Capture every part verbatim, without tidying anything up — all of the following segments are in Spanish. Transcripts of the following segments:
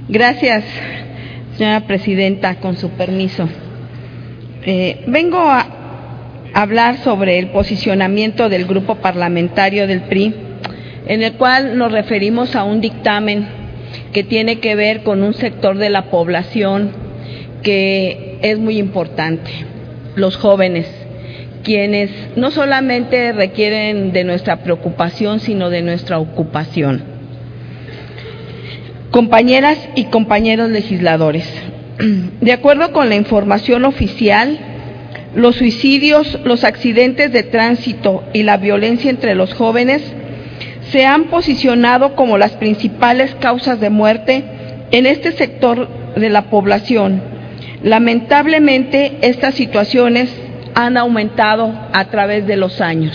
Gracias, señora presidenta, con su permiso. Eh, vengo a hablar sobre el posicionamiento del grupo parlamentario del P R I, en el cual nos referimos a un dictamen que tiene que ver con un sector de la población que es muy importante, los jóvenes, quienes no solamente requieren de nuestra preocupación, sino de nuestra ocupación. Compañeras y compañeros legisladores, de acuerdo con la información oficial, los suicidios, los accidentes de tránsito y la violencia entre los jóvenes se han posicionado como las principales causas de muerte en este sector de la población. Lamentablemente, estas situaciones han aumentado a través de los años.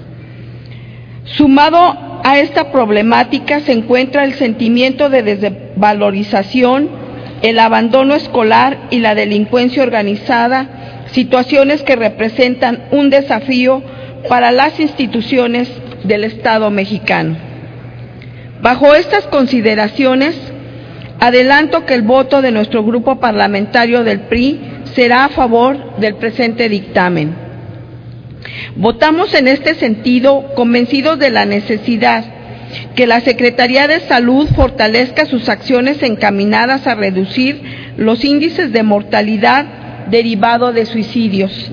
Sumado a esta problemática se encuentra el sentimiento de desvalorización, el abandono escolar y la delincuencia organizada, situaciones que representan un desafío para las instituciones del Estado mexicano. Bajo estas consideraciones, adelanto que el voto de nuestro grupo parlamentario del P R I será a favor del presente dictamen. Votamos en este sentido convencidos de la necesidad que la Secretaría de Salud fortalezca sus acciones encaminadas a reducir los índices de mortalidad derivado de suicidios.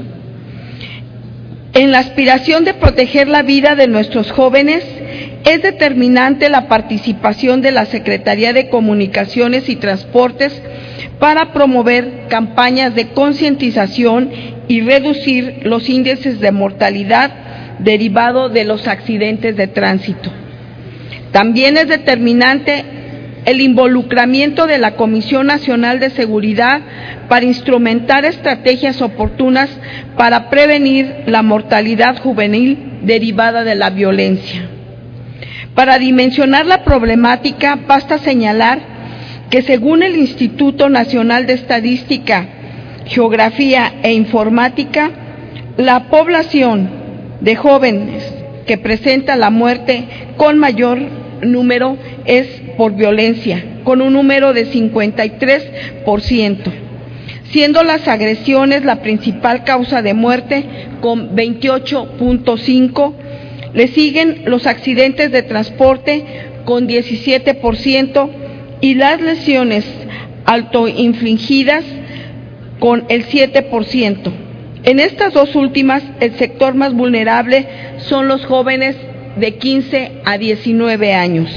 En la aspiración de proteger la vida de nuestros jóvenes, es determinante la participación de la Secretaría de Comunicaciones y Transportes para promover campañas de concientización y reducir los índices de mortalidad derivado de los accidentes de tránsito. También es determinante el involucramiento de la Comisión Nacional de Seguridad para instrumentar estrategias oportunas para prevenir la mortalidad juvenil derivada de la violencia. Para dimensionar la problemática, basta señalar que según el Instituto Nacional de Estadística, Geografía e Informática, la población de jóvenes que presenta la muerte con mayor número es por violencia, con un número de cincuenta y tres por ciento, siendo las agresiones la principal causa de muerte con veintiocho punto cinco por ciento. Le siguen los accidentes de transporte con diecisiete por ciento y las lesiones autoinfligidas con el siete por ciento. En estas dos últimas, el sector más vulnerable son los jóvenes de quince a diecinueve años.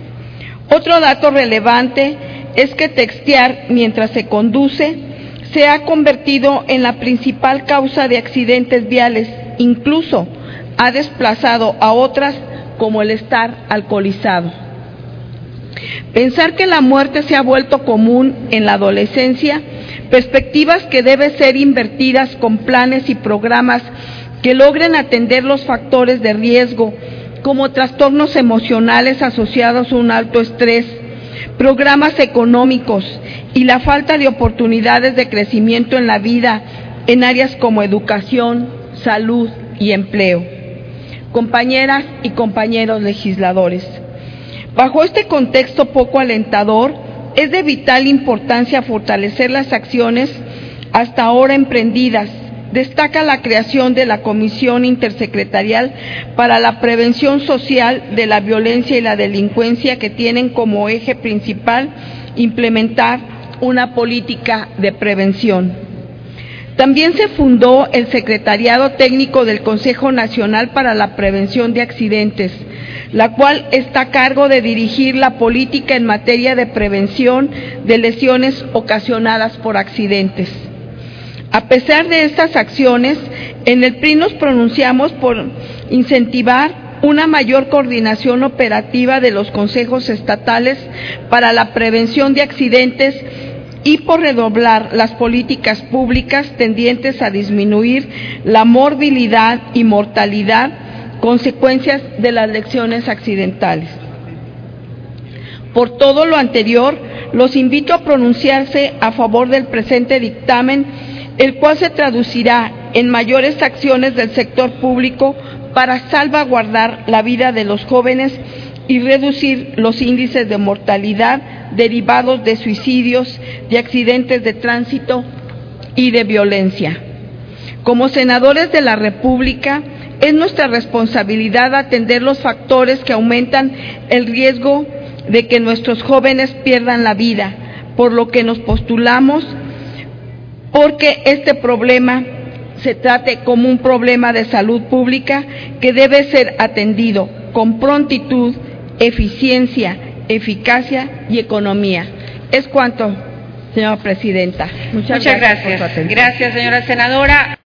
Otro dato relevante es que textear mientras se conduce se ha convertido en la principal causa de accidentes viales, incluso ha desplazado a otras como el estar alcoholizado. Pensar que la muerte se ha vuelto común en la adolescencia, perspectivas que deben ser invertidas con planes y programas que logren atender los factores de riesgo, como trastornos emocionales asociados a un alto estrés, programas económicos y la falta de oportunidades de crecimiento en la vida en áreas como educación, salud y empleo. Compañeras y compañeros legisladores, bajo este contexto poco alentador, es de vital importancia fortalecer las acciones hasta ahora emprendidas. Destaca la creación de la Comisión Intersecretarial para la Prevención Social de la Violencia y la Delincuencia, que tienen como eje principal implementar una política de prevención. También se fundó el Secretariado Técnico del Consejo Nacional para la Prevención de Accidentes, la cual está a cargo de dirigir la política en materia de prevención de lesiones ocasionadas por accidentes. A pesar de estas acciones, en el P R I nos pronunciamos por incentivar una mayor coordinación operativa de los consejos estatales para la prevención de accidentes y por redoblar las políticas públicas tendientes a disminuir la morbilidad y mortalidad, consecuencias de las lesiones accidentales. Por todo lo anterior, los invito a pronunciarse a favor del presente dictamen, el cual se traducirá en mayores acciones del sector público para salvaguardar la vida de los jóvenes y reducir los índices de mortalidad derivados de suicidios, de accidentes de tránsito y de violencia. Como senadores de la República, es nuestra responsabilidad atender los factores que aumentan el riesgo de que nuestros jóvenes pierdan la vida, por lo que nos postulamos porque este problema se trate como un problema de salud pública que debe ser atendido con prontitud, eficiencia, eficacia y economía. Es cuanto, señora presidenta. Muchas, Muchas gracias. Gracias, gracias, señora senadora.